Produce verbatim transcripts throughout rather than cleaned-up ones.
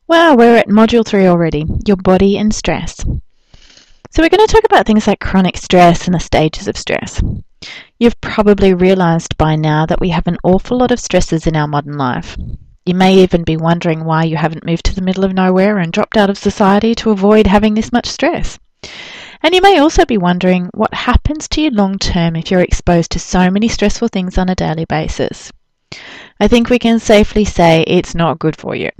Well, we're at module three already, your body and stress. So we're going to talk about things like chronic stress and the stages of stress. You've probably realised by now that we have an awful lot of stresses in our modern life. You may even be wondering why you haven't moved to the middle of nowhere and dropped out of society to avoid having this much stress. And you may also be wondering what happens to you long term if you're exposed to so many stressful things on a daily basis. I think we can safely say it's not good for you.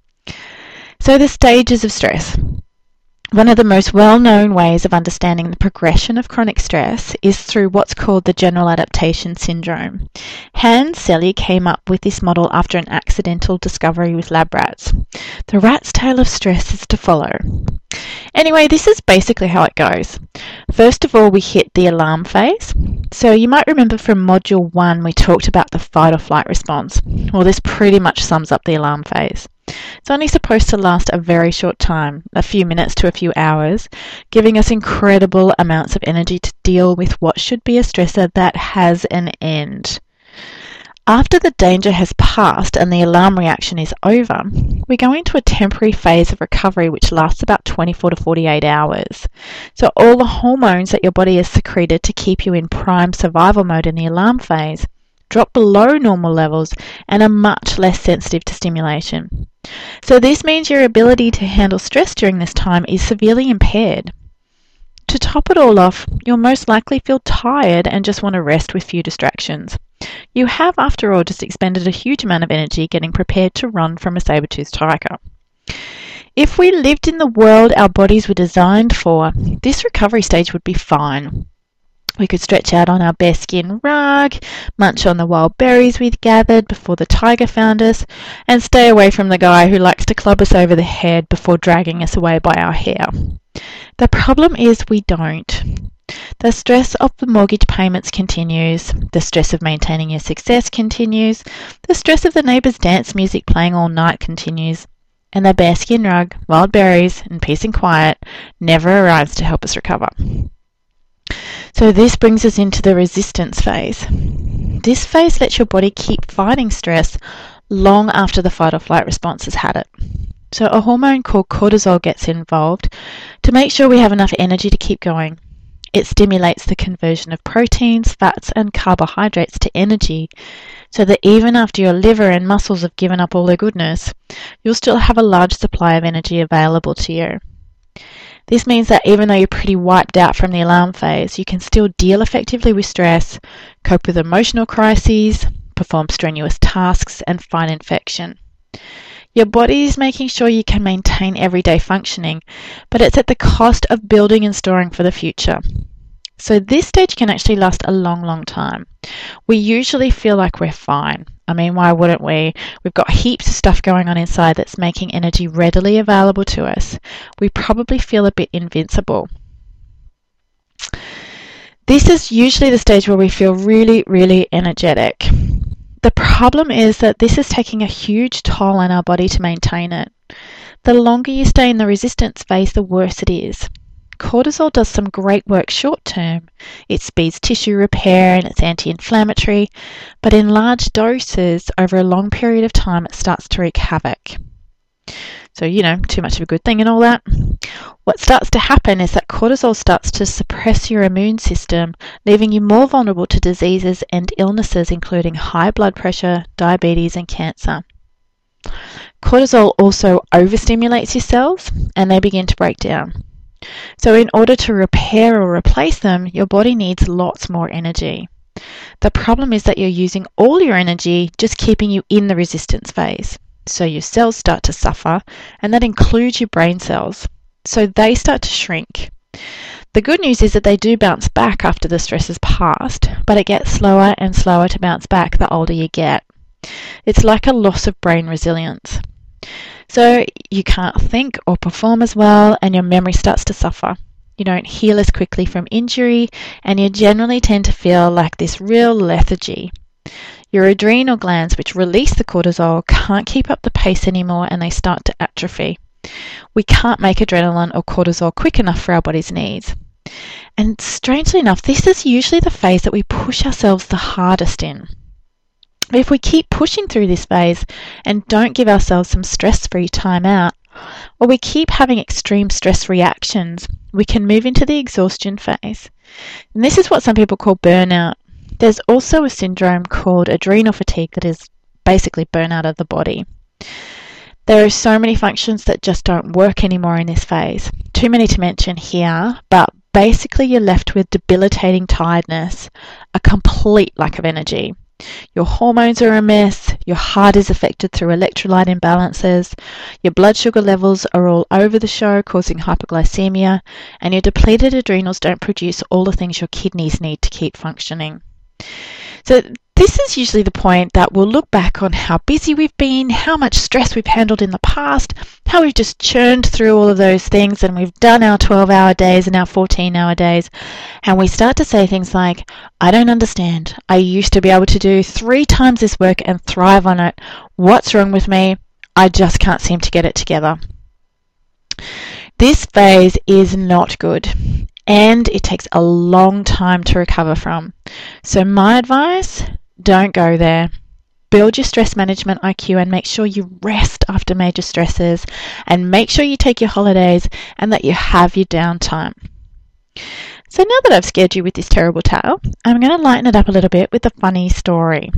So the stages of stress. One of the most well-known ways of understanding the progression of chronic stress is through what's called the general adaptation syndrome. Hans Selye came up with this model after an accidental discovery with lab rats. The rat's tale of stress is to follow. Anyway, this is basically how it goes. First of all, we hit the alarm phase. So you might remember from module one we talked about the fight or flight response. Well, this pretty much sums up the alarm phase. It's only supposed to last a very short time, a few minutes to a few hours, giving us incredible amounts of energy to deal with what should be a stressor that has an end. After the danger has passed and the alarm reaction is over, we go into a temporary phase of recovery which lasts about twenty-four to forty-eight hours. So all the hormones that your body has secreted to keep you in prime survival mode in the alarm phase drop below normal levels and are much less sensitive to stimulation. So this means your ability to handle stress during this time is severely impaired. To top it all off, you'll most likely feel tired and just want to rest with few distractions. You have, after all, just expended a huge amount of energy getting prepared to run from a saber-toothed tiger. If we lived in the world our bodies were designed for, this recovery stage would be fine. We could stretch out on our bearskin rug, munch on the wild berries we'd gathered before the tiger found us, and stay away from the guy who likes to club us over the head before dragging us away by our hair. The problem is we don't. The stress of the mortgage payments continues, the stress of maintaining your success continues, the stress of the neighbour's dance music playing all night continues, and the bearskin rug, wild berries, and peace and quiet never arrives to help us recover. So this brings us into the resistance phase. This phase lets your body keep fighting stress long after the fight or flight response has had it. So a hormone called cortisol gets involved to make sure we have enough energy to keep going. It stimulates the conversion of proteins, fats and carbohydrates to energy so that even after your liver and muscles have given up all their goodness, you'll still have a large supply of energy available to you. This means that even though you're pretty wiped out from the alarm phase, you can still deal effectively with stress, cope with emotional crises, perform strenuous tasks, and fight infection. Your body is making sure you can maintain everyday functioning, but it's at the cost of building and storing for the future. So this stage can actually last a long, long time. We usually feel like we're fine. I mean, why wouldn't we? We've got heaps of stuff going on inside that's making energy readily available to us. We probably feel a bit invincible. This is usually the stage where we feel really, really energetic. The problem is that this is taking a huge toll on our body to maintain it. The longer you stay in the resistance phase, the worse it is. Cortisol does some great work short term. It speeds tissue repair and it's anti-inflammatory, but in large doses over a long period of time it starts to wreak havoc. So, you know, too much of a good thing and all that. What starts to happen is that cortisol starts to suppress your immune system, leaving you more vulnerable to diseases and illnesses including high blood pressure, diabetes and cancer. Cortisol also overstimulates your cells and they begin to break down. So in order to repair or replace them, your body needs lots more energy. The problem is that you're using all your energy just keeping you in the resistance phase. So your cells start to suffer, and that includes your brain cells. So they start to shrink. The good news is that they do bounce back after the stress has passed, but it gets slower and slower to bounce back the older you get. It's like a loss of brain resilience. So you can't think or perform as well, and your memory starts to suffer. You don't heal as quickly from injury, and you generally tend to feel like this real lethargy. Your adrenal glands, which release the cortisol, can't keep up the pace anymore and they start to atrophy. We can't make adrenaline or cortisol quick enough for our body's needs. And strangely enough, this is usually the phase that we push ourselves the hardest in. If we keep pushing through this phase and don't give ourselves some stress-free time out, or we keep having extreme stress reactions, we can move into the exhaustion phase. And this is what some people call burnout. There's also a syndrome called adrenal fatigue that is basically burnout of the body. There are so many functions that just don't work anymore in this phase. Too many to mention here, but basically you're left with debilitating tiredness, a complete lack of energy. Your hormones are a mess, your heart is affected through electrolyte imbalances, your blood sugar levels are all over the show, causing hypoglycemia, and your depleted adrenals don't produce all the things your kidneys need to keep functioning. So this is usually the point that we'll look back on how busy we've been, how much stress we've handled in the past, how we've just churned through all of those things and we've done our twelve-hour days and our fourteen-hour days, and we start to say things like, I don't understand. I used to be able to do three times this work and thrive on it. What's wrong with me? I just can't seem to get it together. This phase is not good, and it takes a long time to recover from. So my advice, don't go there. Build your stress management I Q and make sure you rest after major stresses, and make sure you take your holidays and that you have your downtime. So now that I've scared you with this terrible tale, I'm going to lighten it up a little bit with a funny story.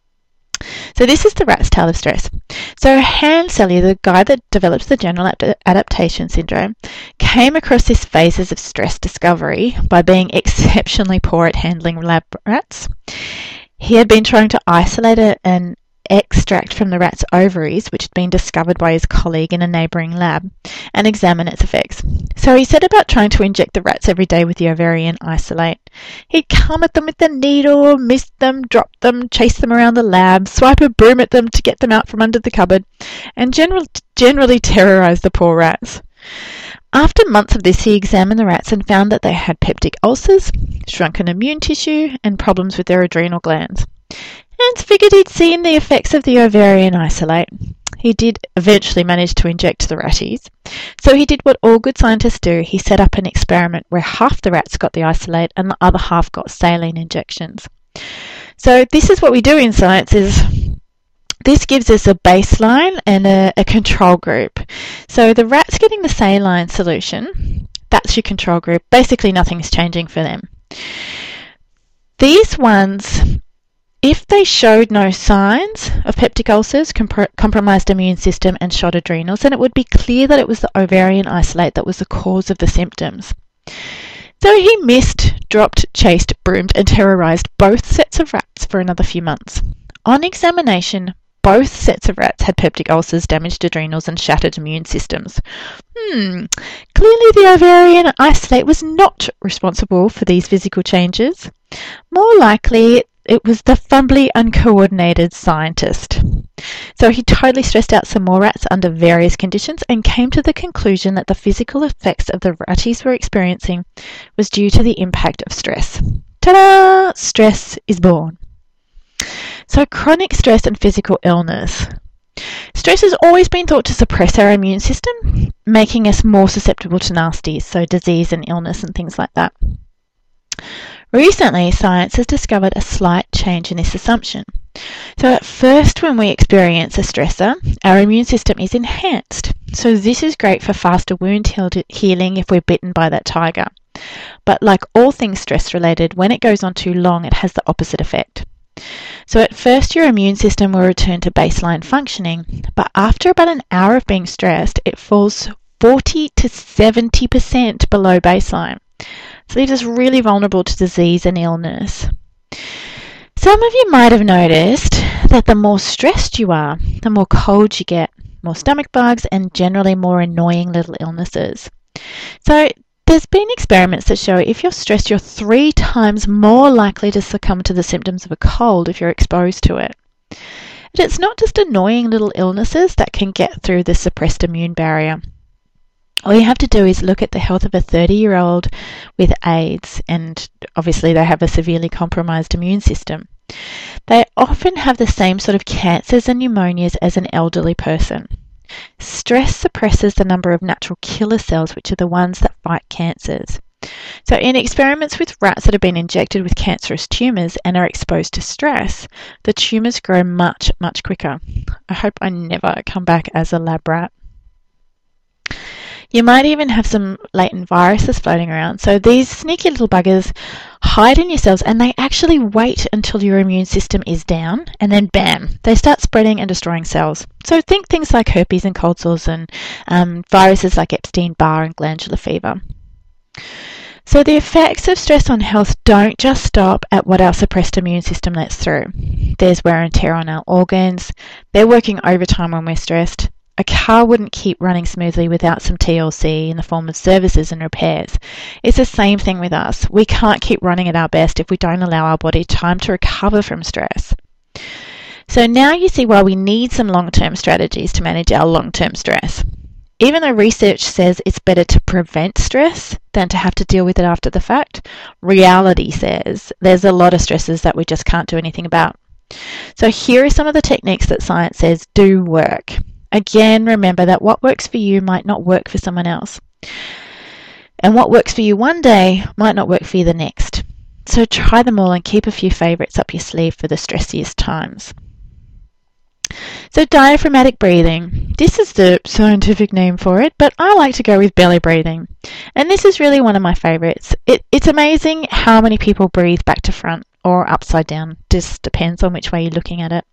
So this is the rat's tail of stress. So Hans Selye, the guy that develops the general ad- adaptation syndrome, came across this phases of stress discovery by being exceptionally poor at handling lab rats. He had been trying to isolate a, an extract from the rat's ovaries, which had been discovered by his colleague in a neighbouring lab, and examine its effects. So he set about trying to inject the rats every day with the ovarian isolate. He'd come at them with the needle, miss them, drop them, chase them around the lab, swipe a broom at them to get them out from under the cupboard, and general, generally terrorise the poor rats. After months of this, he examined the rats and found that they had peptic ulcers, shrunken immune tissue, and problems with their adrenal glands. Hans figured he'd seen the effects of the ovarian isolate. He did eventually manage to inject the ratties. So he did what all good scientists do. He set up an experiment where half the rats got the isolate and the other half got saline injections. So this is what we do in science is this gives us a baseline and a, a control group. So the rats getting the saline solution, that's your control group. Basically nothing's changing for them. These ones, if they showed no signs of peptic ulcers, comp- compromised immune system and shot adrenals, then it would be clear that it was the ovarian isolate that was the cause of the symptoms. So he missed, dropped, chased, broomed and terrorised both sets of rats for another few months. On examination, both sets of rats had peptic ulcers, damaged adrenals and shattered immune systems. Hmm, clearly the ovarian isolate was not responsible for these physical changes. More likely, it was the fumbly, uncoordinated scientist. So he totally stressed out some more rats under various conditions and came to the conclusion that the physical effects of the ratties were experiencing was due to the impact of stress. Ta-da! Stress is born. So chronic stress and physical illness. Stress has always been thought to suppress our immune system, making us more susceptible to nasties, so disease and illness and things like that. Recently, science has discovered a slight change in this assumption. So at first, when we experience a stressor, our immune system is enhanced. So this is great for faster wound healing if we're bitten by that tiger. But like all things stress-related, when it goes on too long, it has the opposite effect. So at first, your immune system will return to baseline functioning, but after about an hour of being stressed, it falls forty to seventy percent below baseline. So leaves us really vulnerable to disease and illness. Some of you might have noticed that the more stressed you are, the more colds you get, more stomach bugs, and generally more annoying little illnesses. So there's been experiments that show if you're stressed, you're three times more likely to succumb to the symptoms of a cold if you're exposed to it. But it's not just annoying little illnesses that can get through the suppressed immune barrier. All you have to do is look at the health of a thirty-year-old with AIDS, and obviously they have a severely compromised immune system. They often have the same sort of cancers and pneumonias as an elderly person. Stress suppresses the number of natural killer cells, which are the ones that fight cancers. So in experiments with rats that have been injected with cancerous tumours and are exposed to stress, the tumours grow much, much quicker. I hope I never come back as a lab rat. You might even have some latent viruses floating around. So these sneaky little buggers hide in your cells and they actually wait until your immune system is down and then bam, they start spreading and destroying cells. So think things like herpes and cold sores and um, viruses like Epstein-Barr and glandular fever. So the effects of stress on health don't just stop at what our suppressed immune system lets through. There's wear and tear on our organs. They're working overtime when we're stressed. A car wouldn't keep running smoothly without some T L C in the form of services and repairs. It's the same thing with us. We can't keep running at our best if we don't allow our body time to recover from stress. So now you see why we need some long-term strategies to manage our long-term stress. Even though research says it's better to prevent stress than to have to deal with it after the fact, reality says there's a lot of stresses that we just can't do anything about. So here are some of the techniques that science says do work. Again, remember that what works for you might not work for someone else. And what works for you one day might not work for you the next. So try them all and keep a few favourites up your sleeve for the stressiest times. So diaphragmatic breathing. This is the scientific name for it, but I like to go with belly breathing. And this is really one of my favourites. It, it's amazing how many people breathe back to front or upside down. Just depends on which way you're looking at it.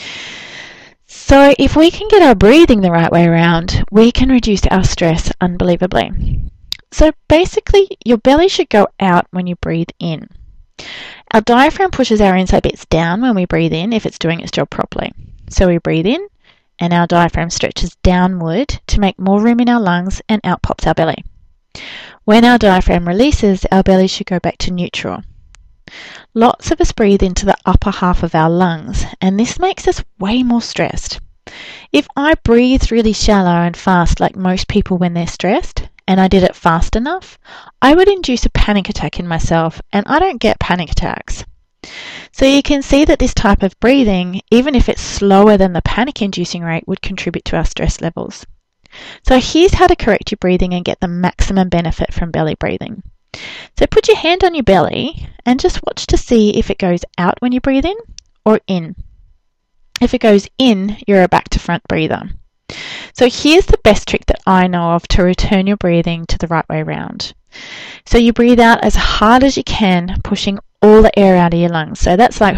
So if we can get our breathing the right way around, we can reduce our stress unbelievably. So basically, your belly should go out when you breathe in. Our diaphragm pushes our inside bits down when we breathe in if it's doing its job properly. So we breathe in and our diaphragm stretches downward to make more room in our lungs and out pops our belly. When our diaphragm releases, our belly should go back to neutral. Lots of us breathe into the upper half of our lungs, and this makes us way more stressed. If I breathed really shallow and fast like most people when they're stressed, and I did it fast enough, I would induce a panic attack in myself, and I don't get panic attacks. So you can see that this type of breathing, even if it's slower than the panic-inducing rate, would contribute to our stress levels. So here's how to correct your breathing and get the maximum benefit from belly breathing. So put your hand on your belly and just watch to see if it goes out when you breathe in or in. If it goes in, you're a back to front breather. So here's the best trick that I know of to return your breathing to the right way around. So you breathe out as hard as you can, pushing all the air out of your lungs. So that's like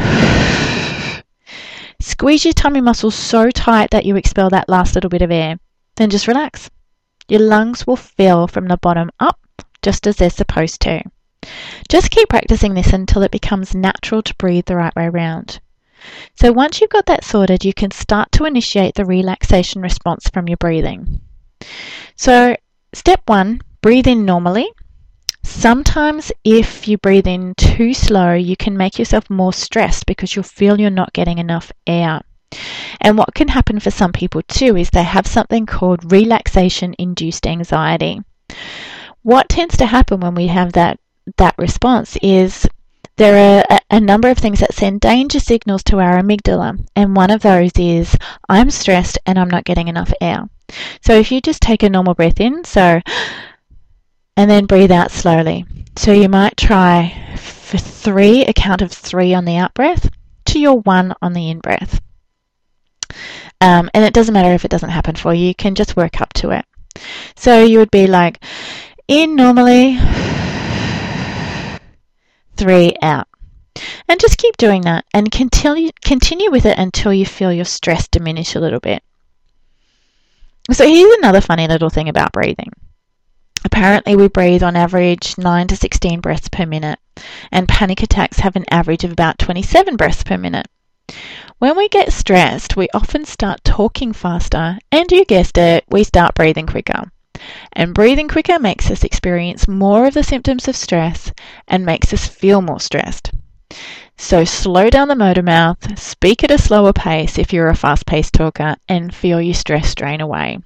squeeze your tummy muscles so tight that you expel that last little bit of air. Then just relax. Your lungs will fill from the bottom up, just as they're supposed to. Just keep practicing this until it becomes natural to breathe the right way around. So once you've got that sorted, you can start to initiate the relaxation response from your breathing. So step one, breathe in normally. Sometimes if you breathe in too slow, you can make yourself more stressed because you'll feel you're not getting enough air. And what can happen for some people too is they have something called relaxation-induced anxiety. What tends to happen when we have that, that response is there are a, a number of things that send danger signals to our amygdala, and one of those is I'm stressed and I'm not getting enough air. So if you just take a normal breath in, so and then breathe out slowly. So you might try for three, a count of three on the out breath to your one on the in breath. Um, and it doesn't matter if it doesn't happen for you, you can just work up to it. So you would be like, in normally, three out. And just keep doing that and continue, continue with it until you feel your stress diminish a little bit. So here's another funny little thing about breathing. Apparently we breathe on average nine to sixteen breaths per minute, and panic attacks have an average of about twenty-seven breaths per minute. When we get stressed, we often start talking faster, and you guessed it, we start breathing quicker. And breathing quicker makes us experience more of the symptoms of stress and makes us feel more stressed. So slow down the motor mouth, speak at a slower pace if you're a fast-paced talker, and feel your stress drain away.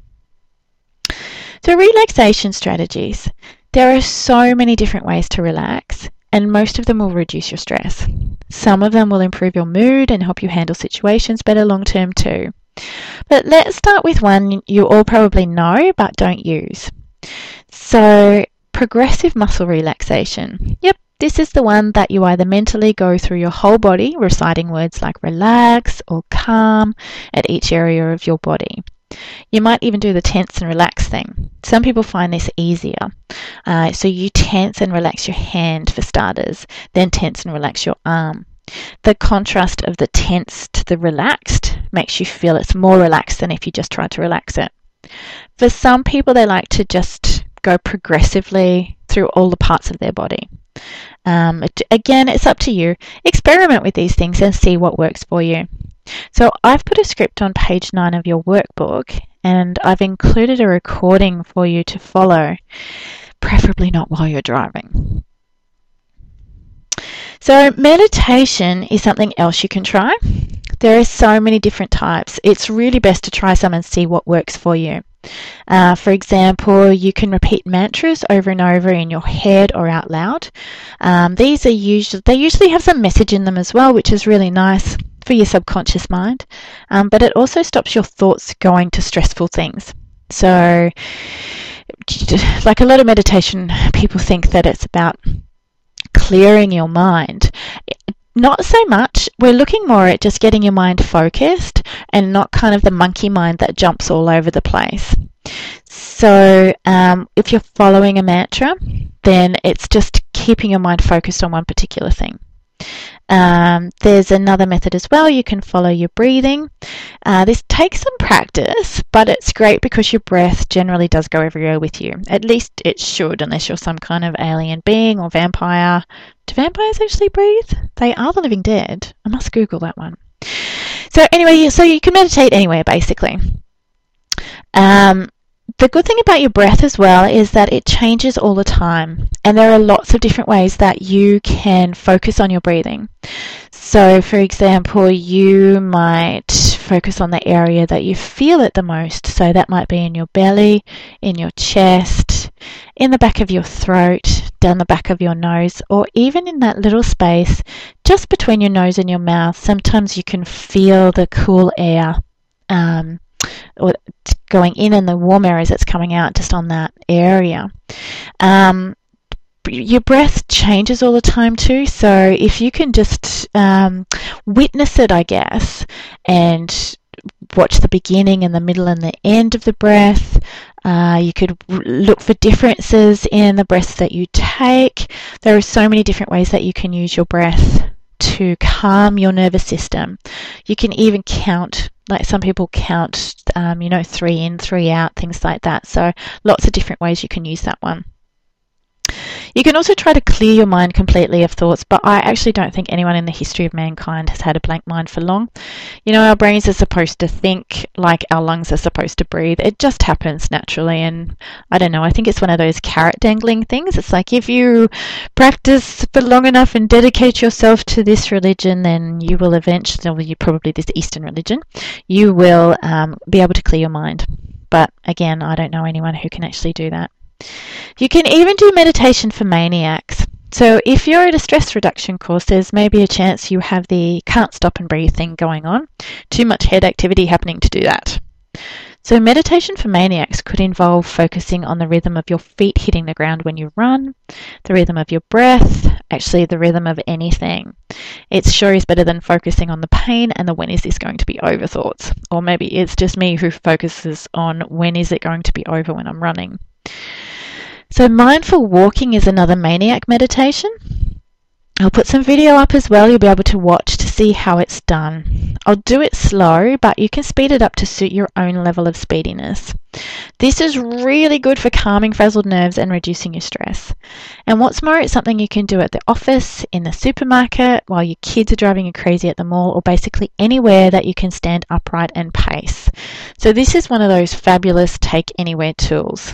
So relaxation strategies. There are so many different ways to relax, and most of them will reduce your stress. Some of them will improve your mood and help you handle situations better long term too. But let's start with one you all probably know but don't use. So progressive muscle relaxation. Yep, this is the one that you either mentally go through your whole body, reciting words like relax or calm at each area of your body. You might even do the tense and relax thing. Some people find this easier. Uh, so you tense and relax your hand for starters, then tense and relax your arm. The contrast of the tense to the relaxed makes you feel it's more relaxed than if you just tried to relax it. For some people, they like to just go progressively through all the parts of their body. Um, it, again, it's up to you. Experiment with these things and see what works for you. So I've put a script on page nine of your workbook, and I've included a recording for you to follow, preferably not while you're driving. So meditation is something else you can try. There are so many different types. It's really best to try some and see what works for you. Uh, for example, you can repeat mantras over and over in your head or out loud. Um, these are usually, they usually have some message in them as well, which is really nice for your subconscious mind. Um, but it also stops your thoughts going to stressful things. So, like a lot of meditation, people think that it's about clearing your mind. Not so much. We're looking more at just getting your mind focused and not kind of the monkey mind that jumps all over the place. So um, if you're following a mantra, then it's just keeping your mind focused on one particular thing. Um, there's another method as well. You can follow your breathing. Uh, this takes some practice, but it's great because your breath generally does go everywhere with you. At least it should, unless you're some kind of alien being or vampire. Do vampires actually breathe? They are the living dead. I must Google that one. So anyway, so you can meditate anywhere, basically. Um, The good thing about your breath as well is that it changes all the time, and there are lots of different ways that you can focus on your breathing. So for example, you might focus on the area that you feel it the most. So that might be in your belly, in your chest, in the back of your throat, down the back of your nose, or even in that little space just between your nose and your mouth. Sometimes you can feel the cool air um, or going in and the warm air as it's coming out just on that area. Um, your breath changes all the time too, so if you can just um, witness it, I guess, and watch the beginning and the middle and the end of the breath. Uh, you could look for differences in the breaths that you take. There are so many different ways that you can use your breath to calm your nervous system. You can even count, like some people count, um, you know, three in, three out, things like that. So lots of different ways you can use that one. You can also try to clear your mind completely of thoughts, but I actually don't think anyone in the history of mankind has had a blank mind for long. You know, our brains are supposed to think like our lungs are supposed to breathe. It just happens naturally, and I don't know, I think it's one of those carrot dangling things. It's like if you practice for long enough and dedicate yourself to this religion, then you will eventually, well, you probably this Eastern religion, you will um, be able to clear your mind. But again, I don't know anyone who can actually do that. You can even do meditation for maniacs. So if you're at a stress reduction course, there's maybe a chance you have the can't stop and breathe thing going on. Too much head activity happening to do that. So meditation for maniacs could involve focusing on the rhythm of your feet hitting the ground when you run, the rhythm of your breath, actually the rhythm of anything. It sure is better than focusing on the pain and the when is this going to be over thoughts. Or maybe it's just me who focuses on when is it going to be over when I'm running. So mindful walking is another maniac meditation. I'll put some video up as well. You'll be able to watch to see how it's done. I'll do it slow, but you can speed it up to suit your own level of speediness. This is really good for calming frazzled nerves and reducing your stress. And what's more, it's something you can do at the office, in the supermarket, while your kids are driving you crazy at the mall, or basically anywhere that you can stand upright and pace. So this is one of those fabulous take anywhere tools.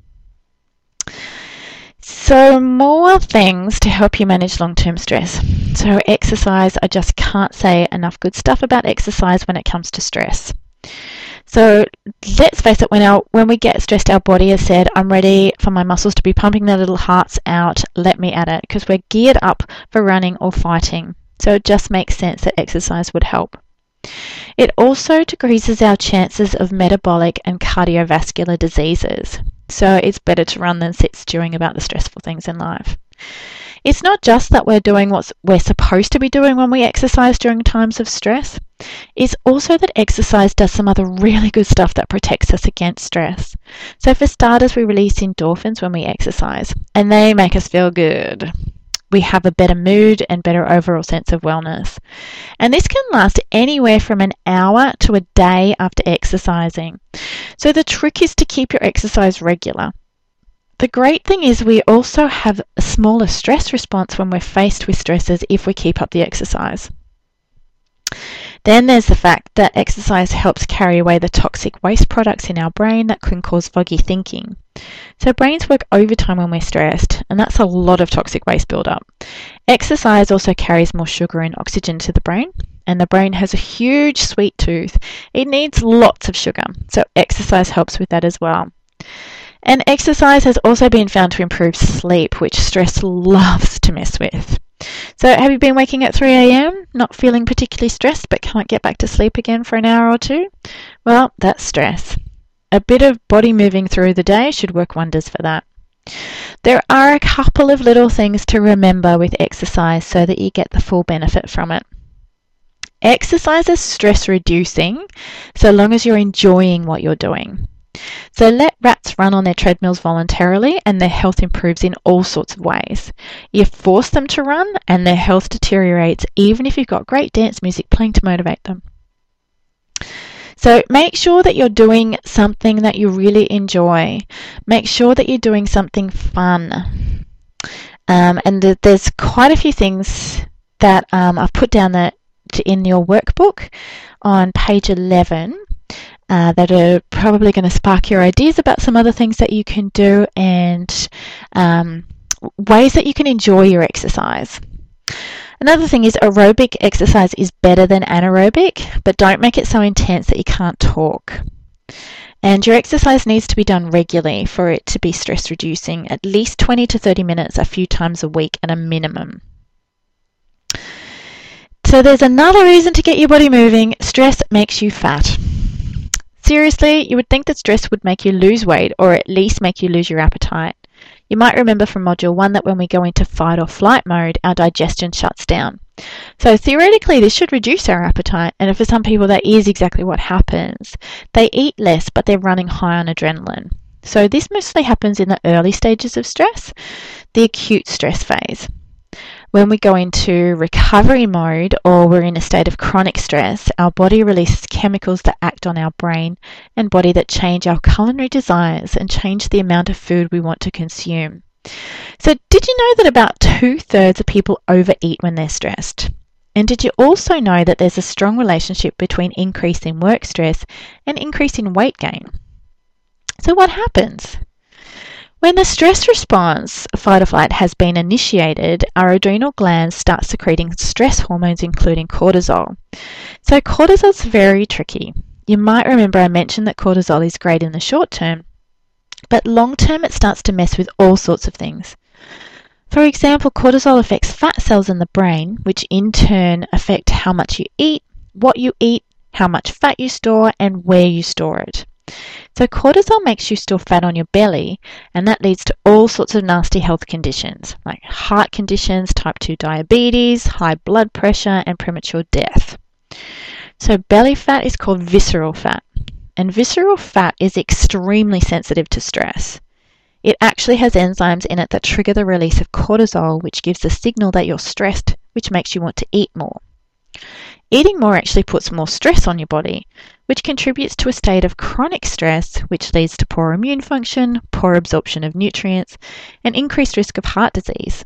So more things to help you manage long-term stress. So exercise, I just can't say enough good stuff about exercise when it comes to stress. So let's face it, when, our, when we get stressed, our body has said, I'm ready for my muscles to be pumping their little hearts out, let me at it, because we're geared up for running or fighting. So it just makes sense that exercise would help. It also decreases our chances of metabolic and cardiovascular diseases. So it's better to run than sit stewing about the stressful things in life. It's not just that we're doing what we're supposed to be doing when we exercise during times of stress. It's also that exercise does some other really good stuff that protects us against stress. So for starters, we release endorphins when we exercise, and they make us feel good. We have a better mood and better overall sense of wellness. And this can last anywhere from an hour to a day after exercising. So the trick is to keep your exercise regular. The great thing is we also have a smaller stress response when we're faced with stresses if we keep up the exercise. Then there's the fact that exercise helps carry away the toxic waste products in our brain that can cause foggy thinking. So brains work overtime when we're stressed, and that's a lot of toxic waste buildup. Exercise also carries more sugar and oxygen to the brain, and the brain has a huge sweet tooth. It needs lots of sugar, so exercise helps with that as well. And exercise has also been found to improve sleep, which stress loves to mess with. So have you been waking at three a m, not feeling particularly stressed, but can't get back to sleep again for an hour or two? Well, that's stress. A bit of body moving through the day should work wonders for that. There are a couple of little things to remember with exercise so that you get the full benefit from it. Exercise is stress reducing so long as you're enjoying what you're doing. So let rats run on their treadmills voluntarily and their health improves in all sorts of ways. You force them to run and their health deteriorates even if you've got great dance music playing to motivate them. So make sure that you're doing something that you really enjoy. Make sure that you're doing something fun. Um, and th- there's quite a few things that um, I've put down that in your workbook on page eleven. Uh, that are probably going to spark your ideas about some other things that you can do and um, ways that you can enjoy your exercise. Another thing is aerobic exercise is better than anaerobic, but don't make it so intense that you can't talk. And your exercise needs to be done regularly for it to be stress reducing, at least twenty to thirty minutes a few times a week at a minimum. So there's another reason to get your body moving. Stress makes you fat. Seriously, you would think that stress would make you lose weight or at least make you lose your appetite. You might remember from module one that when we go into fight or flight mode, our digestion shuts down. So theoretically, this should reduce our appetite, and for some people that is exactly what happens. They eat less, but they're running high on adrenaline. So this mostly happens in the early stages of stress, the acute stress phase. When we go into recovery mode or we're in a state of chronic stress, our body releases chemicals that act on our brain and body that change our culinary desires and change the amount of food we want to consume. So did you know that about two-thirds of people overeat when they're stressed? And did you also know that there's a strong relationship between increase in work stress and increase in weight gain? So what happens? When the stress response, fight or flight, has been initiated, our adrenal glands start secreting stress hormones, including cortisol. So cortisol is very tricky. You might remember I mentioned that cortisol is great in the short term, but long term it starts to mess with all sorts of things. For example, cortisol affects fat cells in the brain, which in turn affect how much you eat, what you eat, how much fat you store, and where you store it. So cortisol makes you store fat on your belly, and that leads to all sorts of nasty health conditions like heart conditions, type two diabetes, high blood pressure, and premature death. So belly fat is called visceral fat, and visceral fat is extremely sensitive to stress. It actually has enzymes in it that trigger the release of cortisol, which gives the signal that you're stressed, which makes you want to eat more. Eating more actually puts more stress on your body, which contributes to a state of chronic stress, which leads to poor immune function, poor absorption of nutrients, and increased risk of heart disease.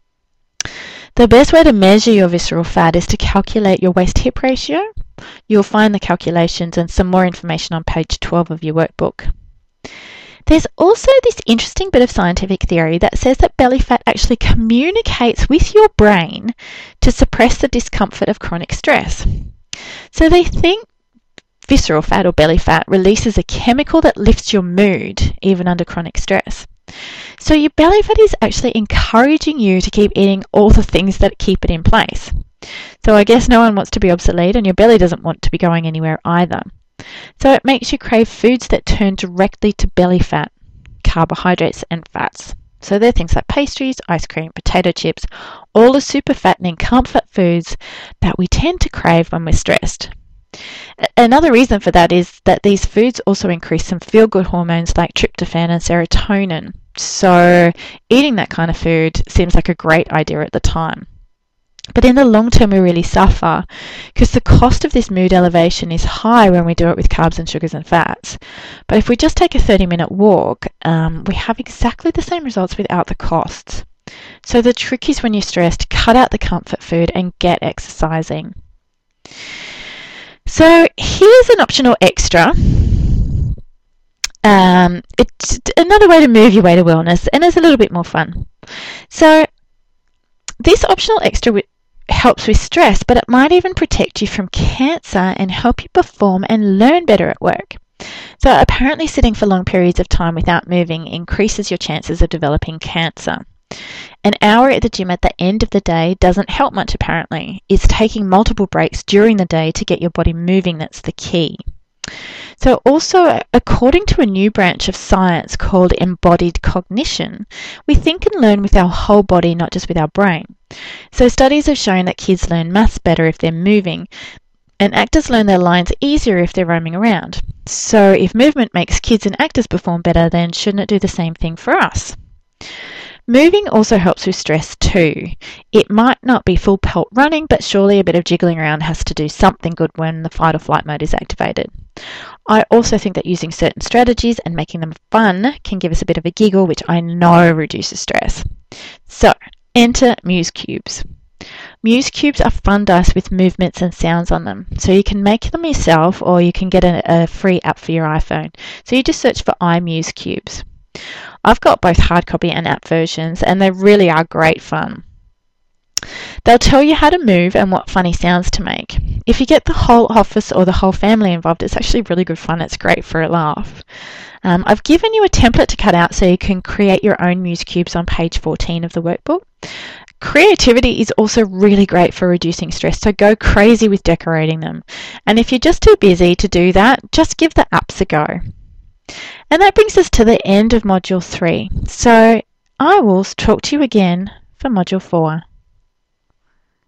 The best way to measure your visceral fat is to calculate your waist-hip ratio. You'll find the calculations and some more information on page twelve of your workbook. There's also this interesting bit of scientific theory that says that belly fat actually communicates with your brain to suppress the discomfort of chronic stress. So they think visceral fat or belly fat releases a chemical that lifts your mood even under chronic stress. So your belly fat is actually encouraging you to keep eating all the things that keep it in place. So I guess no one wants to be obsolete, and your belly doesn't want to be going anywhere either. So it makes you crave foods that turn directly to belly fat. carbohydrates and fats. So they're things like pastries, ice cream, potato chips, all the super fattening comfort foods that we tend to crave when we're stressed. Another reason for that is that these foods also increase some feel-good hormones like tryptophan and serotonin. So eating that kind of food seems like a great idea at the time. But in the long term, we really suffer because the cost of this mood elevation is high when we do it with carbs and sugars and fats. But if we just take a thirty minute walk, um, we have exactly the same results without the costs. So the trick is when you're stressed, cut out the comfort food and get exercising. So here's an optional extra. Um, it's another way to move your way to wellness, and it's a little bit more fun. So this optional extra w- helps with stress, but it might even protect you from cancer and help you perform and learn better at work. So apparently sitting for long periods of time without moving increases your chances of developing cancer. An hour at the gym at the end of the day doesn't help much apparently. It's taking multiple breaks during the day to get your body moving that's the key. So also, according to a new branch of science called embodied cognition, we think and learn with our whole body, not just with our brain. So studies have shown that kids learn maths better if they're moving, and actors learn their lines easier if they're roaming around. So if movement makes kids and actors perform better, then shouldn't it do the same thing for us? Moving also helps with stress too. It might not be full pelt running, but surely a bit of jiggling around has to do something good when the fight or flight mode is activated. I also think that using certain strategies and making them fun can give us a bit of a giggle, which I know reduces stress. So, enter Muse Cubes. Muse Cubes are fun dice with movements and sounds on them. So you can make them yourself, or you can get a, a free app for your iPhone. So you just search for iMuse Cubes. I've got both hard copy and app versions, and they really are great fun. They'll tell you how to move and what funny sounds to make. If you get the whole office or the whole family involved, it's actually really good fun. It's great for a laugh. Um, I've given you a template to cut out so you can create your own Muse Cubes on page fourteen of the workbook. Creativity is also really great for reducing stress, so go crazy with decorating them. And if you're just too busy to do that, just give the apps a go. And that brings us to the end of Module three. So I will talk to you again for Module four.